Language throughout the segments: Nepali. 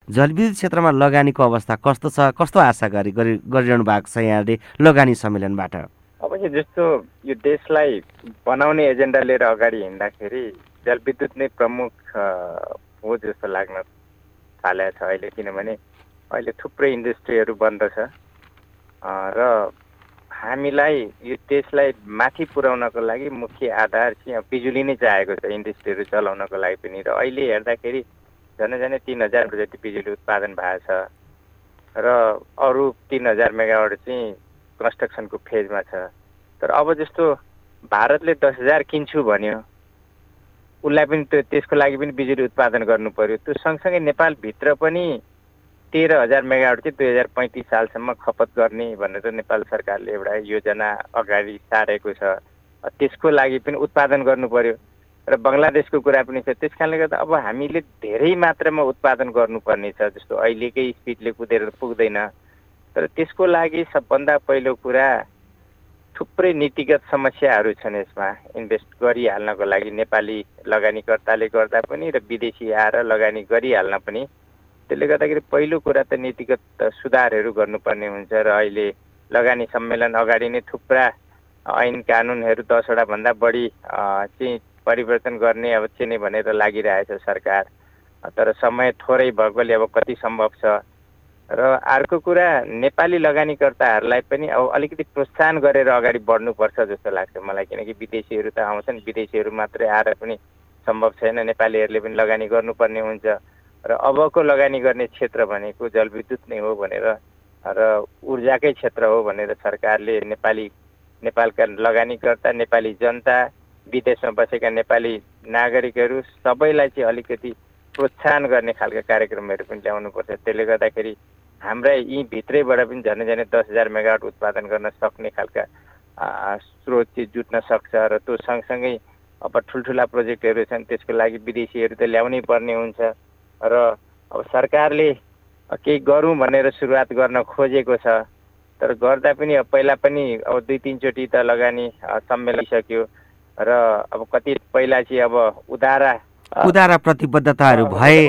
जलविद्युत क्षेत्रमा लगानीको अवस्था कस्तो छ, कस्तो आशा गरिरहनु भएको छ यहाँले लगानी सम्मेलनबाट? अब जस्तो यो देशलाई बनाउने एजेन्डा लिएर अगाडि हिँड्दाखेरि जलविद्युत नै प्रमुख हो जस्तो लाग्न थालेको छ अहिले। किनभने अहिले थुप्रै इन्डस्ट्रीहरू बन्द छ र हामीलाई यो देशलाई माथि पुर्याउनको लागि मुख्य आधार चाहिँ बिजुली नै चाहिएको छ इन्डस्ट्रीहरू चलाउनको लागि पनि। र अहिले हेर्दाखेरि झन् 3000 जति बिजुली उत्पादन भएको छ र अरू 3000 मेगावाट चाहिँ कन्स्ट्रक्सनको फेजमा छ। तर अब जस्तो भारतले 10,000 किन्छु भन्यो, उसलाई पनि त्यसको लागि पनि बिजुली उत्पादन गर्नु पर्यो। त्यो सँगसँगै नेपालभित्र पनि 13,000 मेगावाट चाहिँ 2035 सालसम्म खपत गर्ने भनेर नेपाल सरकारले एउटा योजना अगाडि सारेको छ। त्यसको लागि पनि उत्पादन गर्नु पर्यो र बङ्गलादेशको कुरा पनि छ। त्यस कारणले गर्दा अब हामीले धेरै मात्रामा उत्पादन गर्नुपर्ने छ। जस्तो अहिलेकै स्पिडले कुदेर पुग्दैन। तर त्यसको लागि सबभन्दा पहिलो कुरा थुप्रै नीतिगत समस्याहरू छन्। यसमा इन्भेस्ट गरिहाल्नको लागि नेपाली लगानीकर्ताले गर्दा पनि र विदेशी आएर लगानी गरिहाल्न पनि। त्यसले गर्दाखेरि पहिलो कुरा त नीतिगत सुधारहरू गर्नुपर्ने हुन्छ। र अहिले लगानी सम्मेलन अगाडि नै थुप्रा ऐन कानुनहरू 10वटा भन्दा बढी चाहिँ परिवर्तन गर्ने अब चाहिँ भनेर लागिरहेछ सरकार। तर समय थोरै भएकोले अब कति सम्भव छ। र अर्को कुरा नेपाली लगानीकर्ताहरूलाई पनि अब अलिकति प्रोत्साहन गरेर अगाडि बढ्नुपर्छ जस्तो लाग्छ मलाई। किनकि विदेशीहरू त आउँछन्, विदेशीहरू मात्रै आएर पनि सम्भव छैन, नेपालीहरूले पनि लगानी गर्नुपर्ने हुन्छ। र अबको लगानी गर्ने क्षेत्र भनेको जलविद्युत नै हो भनेर र ऊर्जाकै क्षेत्र हो भनेर सरकारले नेपालका लगानीकर्ता, नेपाली जनता, विदेशमा बसेका नेपाली नागरिकहरू सबैलाई चाहिँ अलिकति प्रोत्साहन गर्ने खालका कार्यक्रमहरू पनि ल्याउनुपर्छ। त्यसले गर्दाखेरि हाम्रा यी भित्रैबाट पनि झन् 10,000 मेगावाट उत्पादन गर्न सक्ने खालका स्रोत चाहिँ जुट्न सक्छ। र त्यो सँगसँगै अब ठुल्ठुला प्रोजेक्टहरू छन्, त्यसको लागि विदेशीहरू त ल्याउनै पर्ने हुन्छ। र अब सरकारले केही गरौँ भनेर सुरुवात गर्न खोजेको छ। तर गर्दा पनि अब पहिला पनि अब 2-3 चोटि त लगानी सम्मेलन सक्यो र अब कति पहिला चाहिँ अब उदार प्रतिबद्धताहरू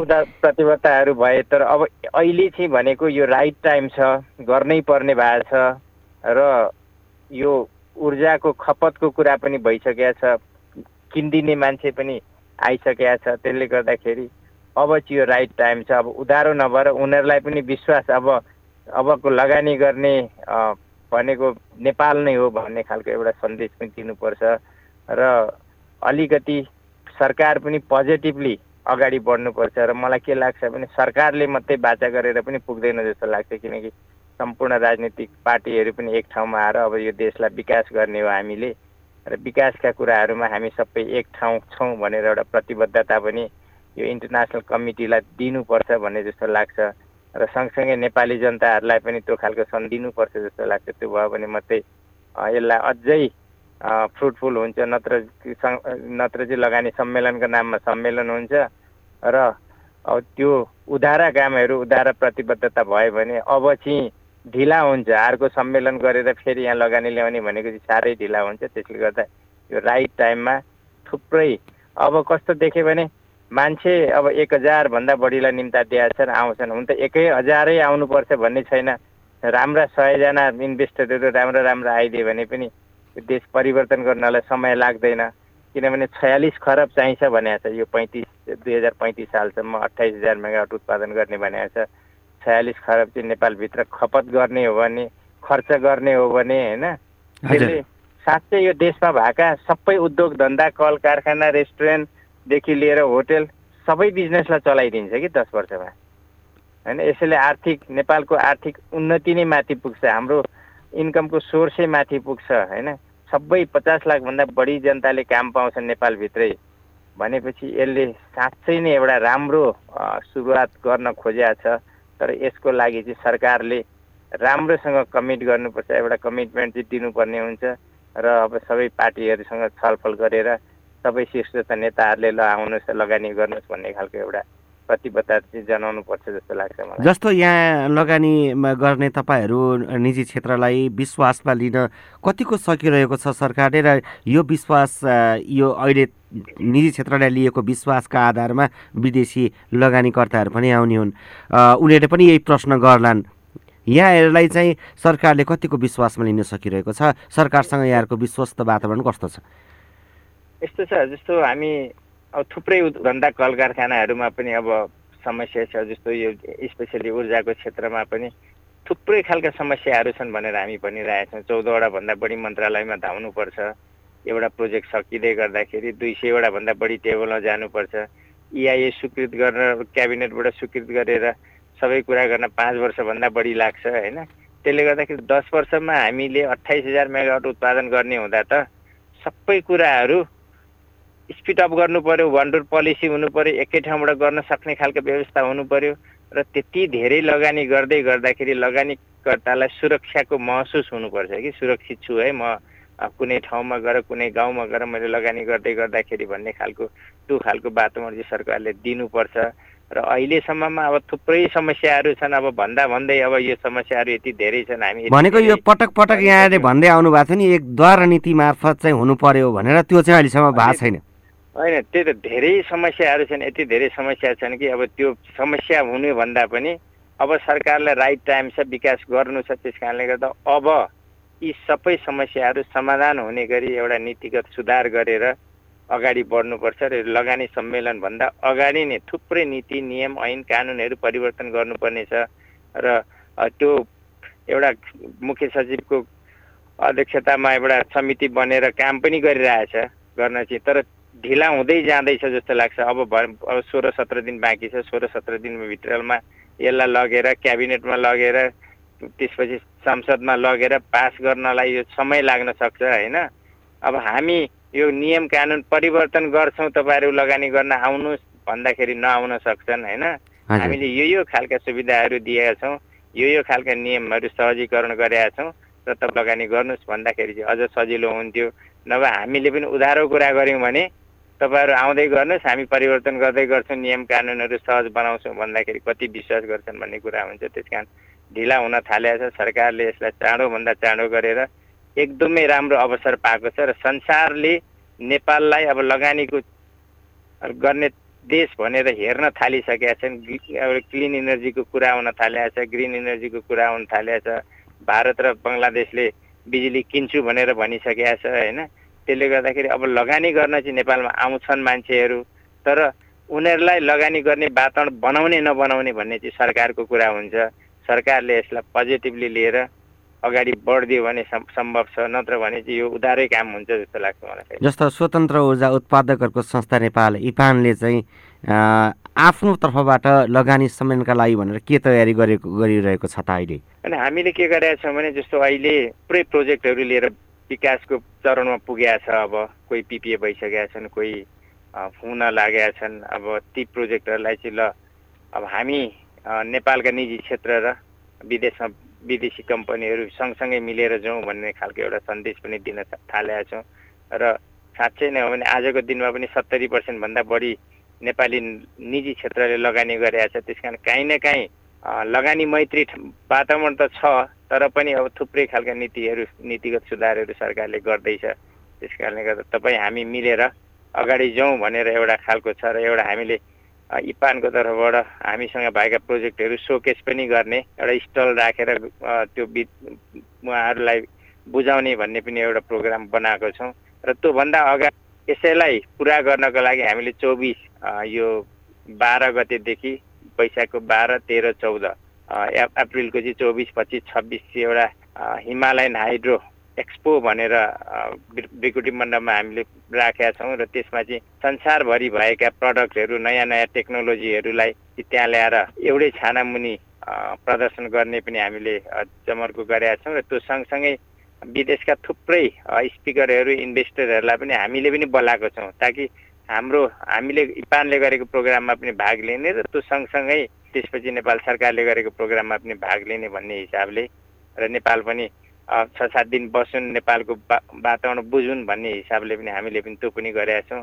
भए। तर अब अहिले चाहिँ भनेको यो राइट टाइम छ, गर्नै पर्ने भएको छ। र यो ऊर्जाको खपतको कुरा पनि भइसकेको छ, किनिदिने मान्छे पनि आइसकेको छ। त्यसले गर्दाखेरि अब चाहिँ यो राइट टाइम छ। अब उधारो नभएर उनीहरूलाई पनि विश्वास अबको लगानी गर्ने भनेको नेपाल नै हो भन्ने खालको एउटा सन्देश पनि दिनुपर्छ। र अलिकति सरकार पनि पोजिटिभली अगाडि बढ्नुपर्छ। र मलाई के लाग्छ भने सरकारले मात्रै बाचा गरेर पनि पुग्दैन जस्तो लाग्छ। किनकि सम्पूर्ण राजनीतिक पार्टीहरू पनि एक ठाउँमा आएर अब यो देशलाई विकास गर्ने हो हामीले, र विकासका कुराहरूमा हामी सबै एक ठाउँ छौँ भनेर एउटा प्रतिबद्धता पनि यो इन्टरनेसनल कमिटीलाई दिनुपर्छ भन्ने जस्तो लाग्छ। र सँगसँगै नेपाली जनताहरूलाई पनि त्यो खालको दिनुपर्छ जस्तो लाग्छ। त्यो भयो भने मात्रै यसलाई अझै फ्रुटफुल हुन्छ। नत्र चाहिँ लगानी सम्मेलनको नाममा सम्मेलन हुन्छ र अब त्यो उधारा कामहरू, उधारा प्रतिबद्धता भयो भने अब चाहिँ ढिला हुन्छ। अर्को सम्मेलन गरेर फेरि यहाँ लगानी ल्याउने भनेको चाहिँ साह्रै ढिला हुन्छ। त्यसले गर्दा यो राइट टाइममा थुप्रै अब कस्तो देख्यो भने मान्छे अब 1000 भन्दा बढीलाई निम्ता दिएका छन्, आउँछन्। हुन त 1000 आउनुपर्छ भन्ने छैन। राम्रा 100 जना इन्भेस्टरहरू राम्रो आइदियो भने पनि देश परिवर्तन गर्नलाई समय लाग्दैन। किनभने 46 खरब चाहिन्छ भनेको छ। यो 2035 सालसम्म 28,000 मेगावाट उत्पादन गर्ने भनेको छ। 46 खरब चाहिँ नेपालभित्र खपत गर्ने हो भने, खर्च गर्ने हो भने होइन, त्यसले साँच्चै यो देशमा भएका सबै उद्योग धन्दा, कल कारखाना, रेस्टुरेन्टदेखि लिएर होटेल सबै बिजनेसलाई चलाइदिन्छ कि 10 वर्षमा होइन। यसैले नेपालको आर्थिक उन्नति नै माथि पुग्छ, हाम्रो इन्कमको सोर्सै माथि पुग्छ होइन। सबै 50 लाख भन्दा बढी जनताले काम पाउँछन् नेपालभित्रै भनेपछि यसले साँच्चै नै एउटा राम्रो सुरुवात गर्न खोजेको छ। तर यसको लागि चाहिँ सरकारले राम्रोसँग कमिट गर्नुपर्छ, एउटा कमिटमेन्ट चाहिँ दिनुपर्ने हुन्छ। र अब सबै पार्टीहरूसँग छलफल गरेर सबै शीर्ष नेताहरूले ल आउनुहोस् लगानी गर्नुहोस् भन्ने खालको एउटा प्रतिबद्धता चाहिँ जनाउनु पर्छ जस्तो लाग्छ मलाई। जस्तो यहाँ लगानी गर्ने तपाईँहरू निजी क्षेत्रलाई विश्वासमा लिन कतिको सकिरहेको छ सरकारले, र यो विश्वास यो अहिले निजी क्षेत्रलाई लिएको विश्वासका आधारमा विदेशी लगानीकर्ताहरू पनि आउने हुन्, उनीहरूले पनि यही प्रश्न गर्लान्। यहाँहरूलाई चाहिँ सरकारले कतिको विश्वासमा लिन सकिरहेको छ? सरकारसँग यहाँहरूको विश्वस्त वातावरण कस्तो छ? यस्तो छ, जस्तो हामी अब थुप्रै धन्दा कल कारखानाहरूमा पनि अब समस्या छ। जस्तो यो स्पेसली ऊर्जाको क्षेत्रमा पनि थुप्रै खालका समस्याहरू छन् भनेर हामी भनिरहेका छौँ। 14वटा भन्दा बढी मन्त्रालयमा धाउनुपर्छ। एउटा प्रोजेक्ट सकिँदै गर्दाखेरि 200वटा भन्दा बढी टेबलमा जानुपर्छ। EIA स्वीकृत गर्न क्याबिनेटबाट स्वीकृत गरेर सबै कुरा गर्न 5 वर्षभन्दा बढी लाग्छ होइन। त्यसले गर्दाखेरि 10 वर्षमा हामीले 28,000 मेगावाट उत्पादन गर्ने हुँदा त सबै कुराहरू स्पिड अप गर्नु पर्यो, वन रुट पोलिसी हुनु पर्यो, एकै ठाउँबाट गर्न सक्ने खालको व्यवस्था हुनु पर्यो। र त्यति धेरै लगानी गर्दै गर्दाखेरि लगानीकर्तालाई सुरक्षाको महसुस हुनुपर्छ कि सुरक्षित छु है म, कुनै ठाउँमा गएर कुनै गाउँमा गएर मैले लगानी गर्दै गर्दाखेरि भन्ने खालको त्यो खालको वातावरण चाहिँ सरकारले दिनुपर्छ। र अहिलेसम्ममा अब थुप्रै समस्याहरू छन्। अब भन्दै अब यो समस्याहरू यति धेरै छन्। हामी भनेको यो पटक पटक यहाँले भन्दै आउनु भएको थियो नि, एक द्वार नीति मार्फत चाहिँ हुनु पर्यो भनेर, त्यो चाहिँ अहिलेसम्म भएको छैन। होइन, त्यही त धेरै समस्याहरू छन्, यति धेरै समस्या छन् कि अब त्यो समस्या हुने भन्दा पनि अब सरकारलाई राइट टाइम छ, विकास गर्नु छ। त्यस कारणले गर्दा अब यी सबै समस्याहरू समाधान हुने गरी एउटा नीतिगत सुधार गरेर अगाडि बढ्नुपर्छ। र लगानी सम्मेलनभन्दा अगाडि नै थुप्रै नीति नियम ऐन कानुनहरू परिवर्तन गर्नुपर्ने छ। र त्यो एउटा मुख्य सचिवको अध्यक्षतामा एउटा समिति बनेर काम पनि गरिरहेछ गर्न चाहिँ, तर ढिला हुँदै जाँदैछ जस्तो लाग्छ। अब 16-17 दिन बाँकी छ। 16-17 दिनमा भित्रमा यसलाई लगेर क्याबिनेटमा लगेर त्यसपछि संसदमा लगेर पास गर्नलाई यो समय लाग्न सक्छ होइन। अब हामी यो नियम कानुन परिवर्तन गर्छौँ, तपाईँहरू लगानी गर्न आउनुहोस् भन्दाखेरि नआउन सक्छन् होइन। हामीले यो खालका सुविधाहरू दिएका छौँ, यो खालका नियमहरू सहजीकरण गरेका छौँ, र त लगानी गर्नुहोस् भन्दाखेरि चाहिँ अझ सजिलो हुन्थ्यो। नभए हामीले पनि उधारो कुरा गऱ्यौँ भने तपाईँहरू आउँदै गर्नुहोस्, हामी परिवर्तन गर्दै गर्छौँ, नियम कानुनहरू सहज बनाउँछौँ भन्दाखेरि कति विश्वास गर्छन् भन्ने कुरा हुन्छ। त्यस कारण ढिला हुन थालेको छ। सरकारले यसलाई चाँडोभन्दा चाँडो गरेर एकदमै राम्रो अवसर पाएको छ। र संसारले नेपाललाई अब लगानीको गर्ने देश भनेर हेर्न थालिसकेका छन्। क्लिन इनर्जीको कुरा आउन थालेको छ, ग्रिन इनर्जीको कुरा आउन थालेको छ। भारत र बङ्गलादेशले बिजुली किन्छु भनेर भनिसकेका छ होइन। त्यसले गर्दाखेरि अब लगानी गर्न चाहिँ नेपालमा आउँछन् मान्छेहरू, तर उनीहरूलाई लगानी गर्ने वातावरण बनाउने नबनाउने भन्ने चाहिँ सरकारको कुरा हुन्छ। सरकारले यसलाई पोजिटिभली लिएर अगाडि बढ्दियो भने सम्भव छ, नत्र भने चाहिँ यो उधारै काम हुन्छ जस्तो लाग्छ मलाई। जस्तो स्वतन्त्र ऊर्जा उत्पादकहरूको संस्था नेपाल इपानले चाहिँ आफ्नो तर्फबाट लगानी सम्मेलनका लागि भनेर के तयारी गरिरहेको छ त अहिले? अनि हामीले के गरेका छौँ भने जस्तो अहिले पुरै प्रोजेक्टहरू लिएर विकासको चरणमा पुगेका छ। अब कोही PPA भइसकेका छन्, कोही हुन लागेका छन्। अब ती प्रोजेक्टहरूलाई चाहिँ ल अब हामी नेपालका निजी क्षेत्र र विदेशमा विदेशी कम्पनीहरू सँगसँगै मिलेर जाउँ भन्ने खालको एउटा सन्देश पनि दिन थालेका छौँ। र साँच्चै नै हो भने आजको दिनमा पनि 70% भन्दा बढी नेपाली निजी क्षेत्रले लगानी गरेका छ। त्यस कारण काहीँ न काहीँ लगानी मैत्री वातावरण त छ, तर पनि अब थुप्रै खालका नीतिगत सुधारहरू सरकारले गर्दैछ। त्यस कारणले गर्दा तपाईँ हामी मिलेर अगाडि जाउँ भनेर एउटा खालको छ। र एउटा हामीले इपानको तर्फबाट हामीसँग भएका प्रोजेक्टहरू सोकेस पनि गर्ने, एउटा स्टल राखेर त्यो उहाँहरूलाई बुझाउने भन्ने पनि एउटा प्रोग्राम बनाएको छौँ। र त्योभन्दा अगाडि यसैलाई पुरा गर्नको लागि हामीले 24 यो 12 गतेदेखि वैशाखको 12, 13, 14 अप्रिलको चाहिँ 24, 25, 26 चाहिँ एउटा हिमालयन हाइड्रो एक्सपो भनेर बिकुटी मण्डपमा हामीले राखेका छौँ। र त्यसमा चाहिँ संसारभरि भएका प्रडक्टहरू, नयाँ नयाँ टेक्नोलोजीहरूलाई त्यहाँ ल्याएर एउटै छानामुनि प्रदर्शन गर्ने पनि हामीले जमर्को गरेका छौँ। र त्यो सँगसँगै विदेशका थुप्रै स्पिकरहरू, इन्भेस्टरहरूलाई पनि हामीले पनि बोलाएको छौँ, ताकि हामीले इपानले गरेको प्रोग्राममा पनि भाग लिने र त्यो सँगसँगै त्यसपछि नेपाल सरकारले गरेको प्रोग्राममा पनि भाग लिने भन्ने हिसाबले, र नेपाल पनि 6-7 दिन बसुन्, नेपालको वातावरण बुझुन् भन्ने हिसाबले पनि हामीले पनि त्यो पनि गरेका छौँ।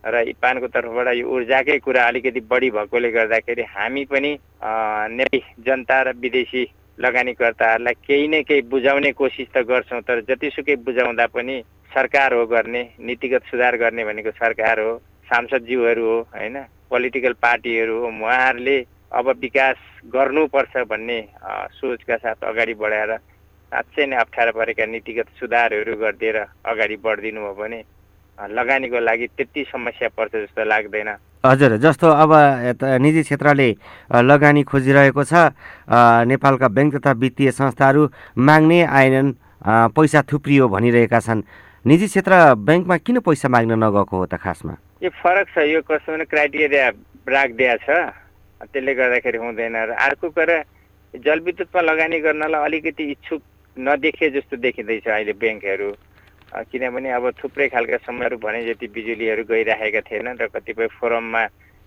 र इपानको तर्फबाट यो ऊर्जाकै कुरा अलिकति बढी भएकोले गर्दाखेरि हामी पनि नेपाली जनता र विदेशी लगानीकर्ताहरूलाई केही न केही बुझाउने कोसिस त गर्छौँ, तर जतिसुकै बुझाउँदा पनि सरकार हो गर्ने, नीतिगत सुधार गर्ने भनेको सरकार हो, सांसदज्यूहरू हो होइन, पोलिटिकल पार्टीहरू हो। उहाँहरूले अब विकास गर्नुपर्छ भन्ने सोचका साथ अगाडि बढाएर साँच्चै नै अप्ठ्यारो परेका नीतिगत सुधारहरू गरिदिएर अगाडि बढिदिनु हो भने लगानीको लागि त्यति समस्या पर्छ जस्तो लाग्दैन। हजुर, जस्तो अब निजी क्षेत्रले लगानी खोजिरहेको छ, नेपालका ब्याङ्क तथा वित्तीय संस्थाहरू माग्ने आएनन्, पैसा थुप्रियो भनिरहेका छन्। निजी क्षेत्र ब्याङ्कमा किन पैसा माग्न नगएको हो त खासमा? यो फरक छ, यो कस्तो भने क्राइटेरिया राखिदिया छ, त्यसले गर्दाखेरि हुँदैन। र अर्को कुरा जलविद्युतमा लगानी गर्नलाई अलिकति इच्छुक नदेखे जस्तो देखिँदैछ अहिले ब्याङ्कहरू, किनभने अब थुप्रै खालका समयहरू भने जति बिजुलीहरू गइराखेका थिएनन् र कतिपय फोरममा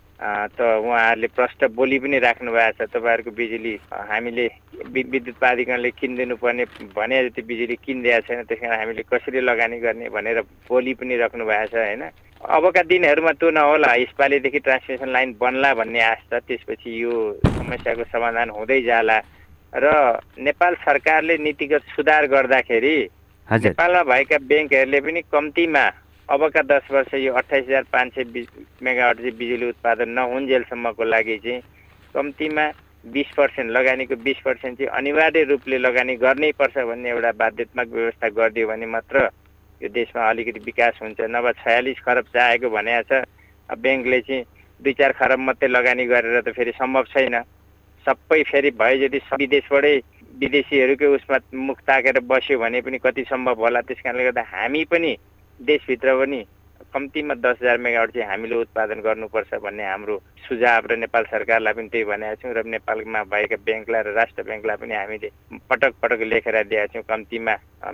त उहाँहरूले प्रष्ट बोली पनि राख्नु भएको छ, तपाईँहरूको बिजुली हामीले विद्युत प्राधिकरणले किनिदिनुपर्ने भने जति बिजुली किनिदिएको छैन, त्यस कारण हामीले कसरी लगानी गर्ने भनेर बोली पनि राख्नु भएको छ होइन। अबका दिनहरूमा त्यो नहोला, यसपालिदेखि ट्रान्समिसन लाइन बन्ला भन्ने आश छ, त्यसपछि यो समस्याको समाधान हुँदै जाला। र नेपाल सरकारले नीतिगत सुधार गर्दाखेरि नेपालमा भएका ब्याङ्कहरूले पनि कम्तीमा अबका 10 वर्ष यो 28,500 मेगावाट चाहिँ बिजुली उत्पादन नहुन्जेलसम्मको लागि चाहिँ कम्तीमा 20% लगानीको 20% चाहिँ अनिवार्य रूपले लगानी गर्नै पर्छ भन्ने एउटा बाध्यात्मक व्यवस्था गरिदियो भने मात्र यो देशमा अलिकति विकास हुन्छ। नभए 46 खरब चाहेको भनेको छ, ब्याङ्कले चाहिँ 2-4 खरब मात्रै लगानी गरेर त फेरि सम्भव छैन। सबै फेरि भए जति विदेशबाटै विदेशीहरूकै उसमा मुख ताकेर बस्यो भने पनि कति सम्भव होला। त्यस कारणले गर्दा हामी पनि देशभित्र पनि कम्तीमा 10,000 मेगावाट चाहिँ हामीले उत्पादन गर्नुपर्छ भन्ने हाम्रो सुझाव र नेपाल सरकारलाई पनि त्यही भनेका छौँ। र नेपालमा भएका ब्याङ्कलाई र राष्ट्र ब्याङ्कलाई पनि हामीले पटक पटक लेखेर दिएका छौँ, कम्तीमा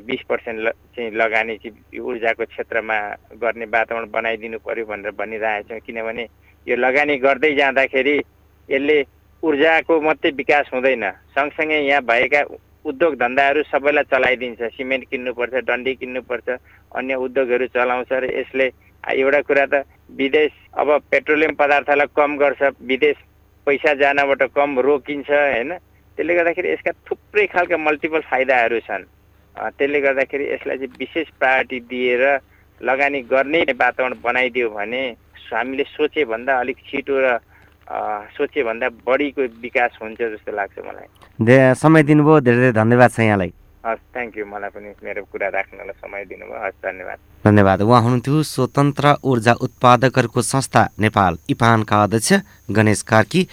20% चाहिँ लगानी चाहिँ ऊर्जाको क्षेत्रमा गर्ने वातावरण बनाइदिनु पर्यो भनेर भनिरहेका छौँ। किनभने यो लगानी गर्दै जाँदाखेरि यसले ऊर्जाको मात्रै विकास हुँदैन, सँगसँगै यहाँ भएका उद्योग धन्दाहरू सबैलाई चलाइदिन्छ। सिमेन्ट किन्नुपर्छ, डन्डी किन्नुपर्छ, अन्य उद्योगहरू चलाउँछ र यसले एउटा कुरा त विदेश अब पेट्रोलियम पदार्थलाई कम गर्छ, विदेश पैसा जानबाट कम रोकिन्छ होइन। त्यसले गर्दाखेरि यसका थुप्रै खालका मल्टिपल फाइदाहरू छन्। त्यसले गर्दाखेरि यसलाई चाहिँ विशेष प्रायोरिटी दिएर लगानी गर्ने वातावरण बनाइदियो भने हामीले सोचे भन्दा अलिक छिटो र सोचे भन्दा बढीको विकास हुन्छ जस्तो लाग्छ मलाई। समय दिनुभयो, धेरै धेरै धन्यवाद छ यहाँलाई। हस्, थ्याङ्क यू, मलाई पनि मेरो कुरा राख्नलाई समय दिनुभयो। हस्, धन्यवाद। धन्यवाद। उहाँ हुनुहुन्थ्यो स्वतन्त्र ऊर्जा उत्पादकहरूको संस्था नेपाल इपानका अध्यक्ष गणेश कार्की।